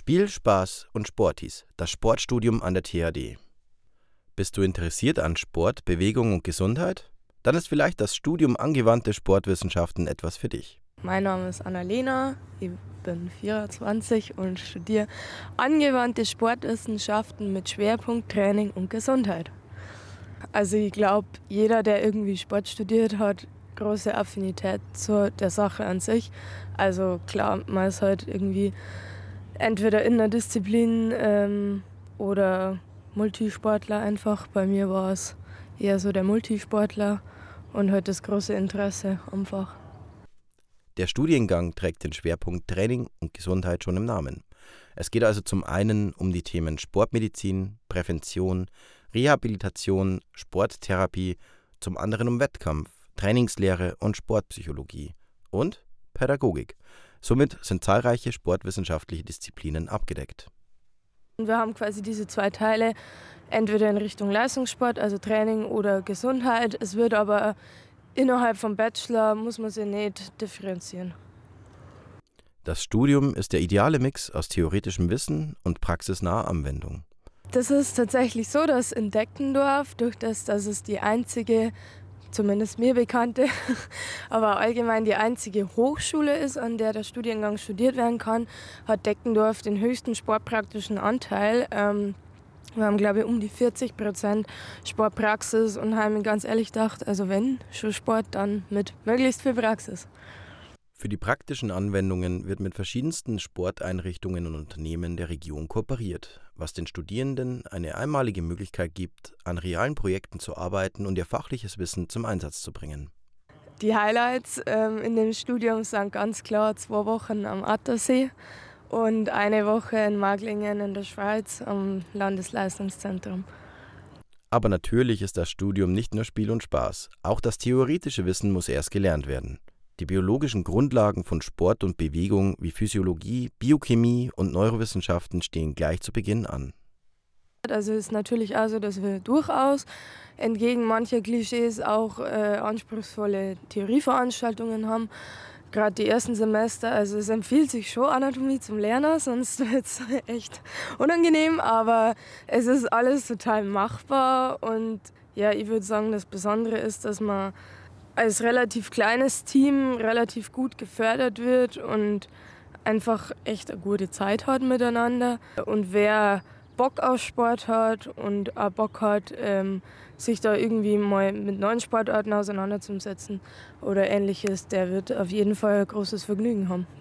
Spiel, Spaß und Sportis, das Sportstudium an der THD. Bist du interessiert an Sport, Bewegung und Gesundheit? Dann ist vielleicht das Studium Angewandte Sportwissenschaften etwas für dich. Mein Name ist Annalena, ich bin 24 und studiere angewandte Sportwissenschaften mit Schwerpunkt Training und Gesundheit. Also ich glaube, jeder, der irgendwie Sport studiert, hat große Affinität zu der Sache an sich. Also klar, man ist halt irgendwie entweder in der Disziplin oder Multisportler einfach. Bei mir war es eher so der Multisportler und halt das große Interesse am Fach. Der Studiengang trägt den Schwerpunkt Training und Gesundheit schon im Namen. Es geht also zum einen um die Themen Sportmedizin, Prävention, Rehabilitation, Sporttherapie, zum anderen um Wettkampf, Trainingslehre und Sportpsychologie und Pädagogik. Somit sind zahlreiche sportwissenschaftliche Disziplinen abgedeckt. Wir haben quasi diese zwei Teile, entweder in Richtung Leistungssport, also Training oder Gesundheit. Es wird aber innerhalb vom Bachelor, muss man sich nicht differenzieren. Das Studium ist der ideale Mix aus theoretischem Wissen und praxisnaher Anwendung. Das ist tatsächlich so, dass in Deckendorf, durch das, dass es die einzige, zumindest mir bekannte, aber allgemein die einzige Hochschule ist, an der der Studiengang studiert werden kann, hat Deckendorf den höchsten sportpraktischen Anteil. Wir haben, glaube ich, um die 40% Sportpraxis und haben mir ganz ehrlich gedacht, also wenn schon Sport, dann mit möglichst viel Praxis. Für die praktischen Anwendungen wird mit verschiedensten Sporteinrichtungen und Unternehmen der Region kooperiert, was den Studierenden eine einmalige Möglichkeit gibt, an realen Projekten zu arbeiten und ihr fachliches Wissen zum Einsatz zu bringen. Die Highlights in dem Studium sind ganz klar 2 Wochen am Attersee und eine Woche in Maglingen in der Schweiz am Landesleistungszentrum. Aber natürlich ist das Studium nicht nur Spiel und Spaß. Auch das theoretische Wissen muss erst gelernt werden. Die biologischen Grundlagen von Sport und Bewegung wie Physiologie, Biochemie und Neurowissenschaften stehen gleich zu Beginn an. Also es ist natürlich auch so, dass wir durchaus entgegen mancher Klischees auch anspruchsvolle Theorieveranstaltungen haben. Gerade die ersten Semester, also es empfiehlt sich schon Anatomie zum Lernen, sonst wird es echt unangenehm, aber es ist alles total machbar und ja, ich würde sagen, das Besondere ist, dass man als relativ kleines Team relativ gut gefördert wird und einfach echt eine gute Zeit hat miteinander. Und wer Bock auf Sport hat und auch Bock hat, sich da irgendwie mal mit neuen Sportarten auseinanderzusetzen oder ähnliches, der wird auf jeden Fall ein großes Vergnügen haben.